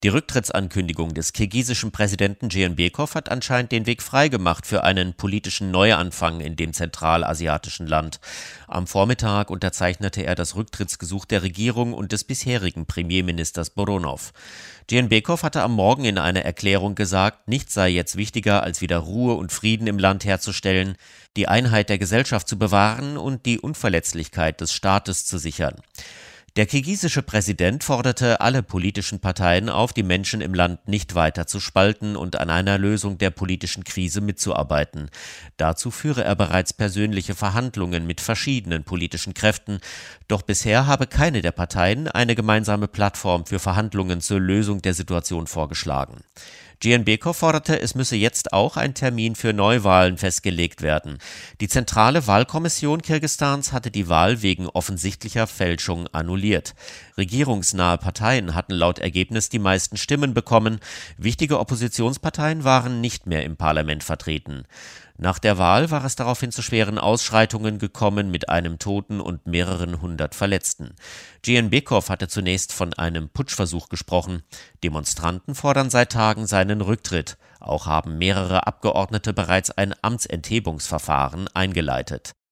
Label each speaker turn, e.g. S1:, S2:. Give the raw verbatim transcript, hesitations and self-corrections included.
S1: Die Rücktrittsankündigung des kirgisischen Präsidenten Jeenbekov hat anscheinend den Weg freigemacht für einen politischen Neuanfang in dem zentralasiatischen Land. Am Vormittag unterzeichnete er das Rücktrittsgesuch der Regierung und des bisherigen Premierministers Boronov. Jeenbekov hatte am Morgen in einer Erklärung gesagt, nichts sei jetzt wichtiger, als wieder Ruhe und Frieden im Land herzustellen, die Einheit der Gesellschaft zu bewahren und die Unverletzlichkeit des Staates zu sichern. Der kirgisische Präsident forderte alle politischen Parteien auf, die Menschen im Land nicht weiter zu spalten und an einer Lösung der politischen Krise mitzuarbeiten. Dazu führe er bereits persönliche Verhandlungen mit verschiedenen politischen Kräften, doch bisher habe keine der Parteien eine gemeinsame Plattform für Verhandlungen zur Lösung der Situation vorgeschlagen. Jeenbekov forderte, es müsse jetzt auch ein Termin für Neuwahlen festgelegt werden. Die zentrale Wahlkommission Kirgisistans hatte die Wahl wegen offensichtlicher Fälschung annulliert. Regierungsnahe Parteien hatten laut Ergebnis die meisten Stimmen bekommen. Wichtige Oppositionsparteien waren nicht mehr im Parlament vertreten. Nach der Wahl war es daraufhin zu schweren Ausschreitungen gekommen mit einem Toten und mehreren hundert Verletzten. Jeenbekov hatte zunächst von einem Putschversuch gesprochen. Demonstranten fordern seit Tagen seinen Rücktritt. Auch haben mehrere Abgeordnete bereits ein Amtsenthebungsverfahren eingeleitet.